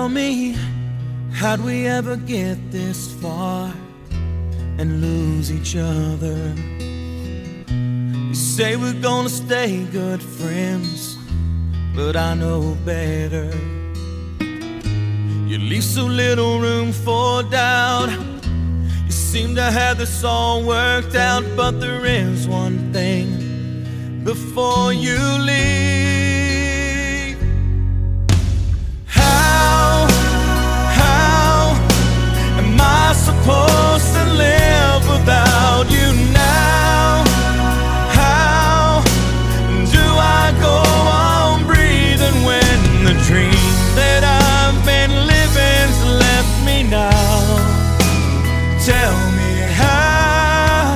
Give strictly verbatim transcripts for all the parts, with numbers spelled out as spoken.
me, how'd we ever get this far and lose each other? You say we're gonna stay good friends, but I know better. You leave so little room for doubt. You seem to have this all worked out, but there is one thing before you leave. How, how am I supposed to live without you now? How do I go on breathing when the dream that I've been living's left me now? Tell me how.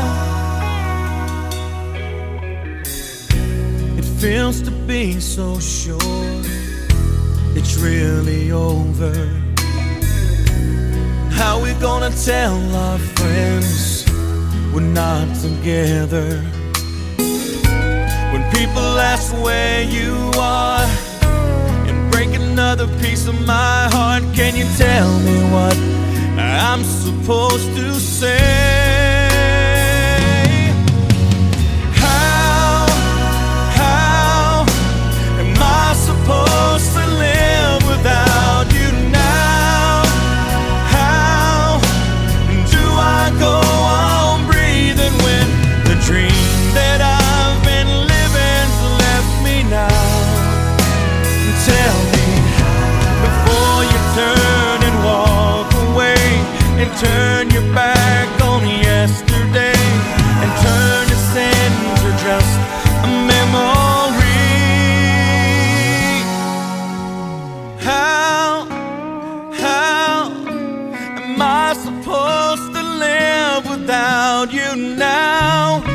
It feels to be so sure it's really over. How we gonna tell our friends we're not together? When people ask where you are and break another piece of my heart, can you tell me what I'm supposed to say? How, how am I supposed to live without you now? How do I go on breathing when the dream that I've been living's left me now? Tell me before you turn and walk away, and turn your back on yesterday, and turn to sins or just a memory. How, how am I supposed to live without you now?